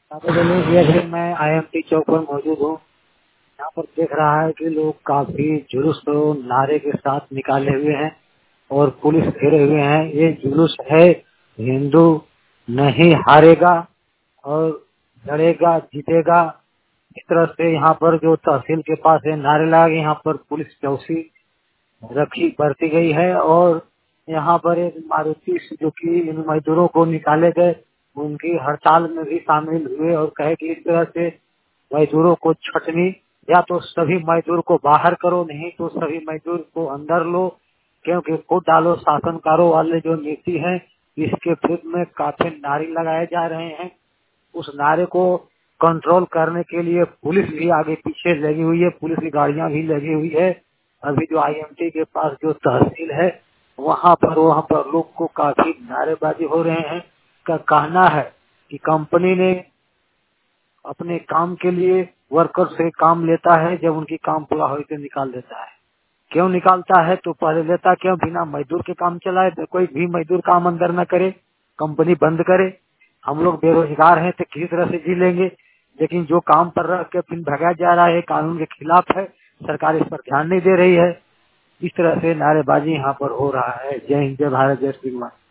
अभी मैं आईएमटी चौक पर मौजूद हूँ। यहाँ पर देख रहा है कि लोग काफी जुलूस और नारे के साथ निकाले हुए हैं और पुलिस घेरे हुए हैं। ये जुलूस है हिंदू नहीं हारेगा और लड़ेगा जीतेगा। इस तरह से यहाँ पर जो तहसील के पास है नारे लगा, यहाँ पर पुलिस चौकी रखी बरती गई है और यहाँ पर एक मारुति सुजुकी इन मजदूरों को निकाले गए, उनकी हड़ताल में भी शामिल हुए और कहे कि इस तरह से मजदूरों को छटनी, या तो सभी मजदूर को बाहर करो, नहीं तो सभी मजदूर को अंदर लो, क्योंकि खुद डालो शासनकारों वाले जो नीति है इसके विरुद्ध में काफी नारे लगाए जा रहे हैं। उस नारे को कंट्रोल करने के लिए पुलिस भी आगे पीछे लगी हुई है, पुलिस की गाड़ियां भी लगी हुई है। अभी जो आईएमटी के पास जो तहसील है वहाँ पर लोग को काफी नारेबाजी हो रहे हैं। का कहना है कि कंपनी ने अपने काम के लिए वर्कर से काम लेता है, जब उनकी काम पूरा हो तो निकाल देता है। क्यों निकालता है? तो पहले लेता क्यों? बिना मजदूर के काम चलाए, तो कोई भी मजदूर काम अंदर न करे, कंपनी बंद करे। हम लोग बेरोजगार हैं तो किसी तरह से जी लेंगे, लेकिन जो काम पर रख के फिर भगाया जा रहा है कानून के खिलाफ है, सरकार इस पर ध्यान नहीं दे रही है। इस तरह से नारेबाजी यहाँ पर हो रहा है। जय हिंद, जय भारत, जय श्री राम।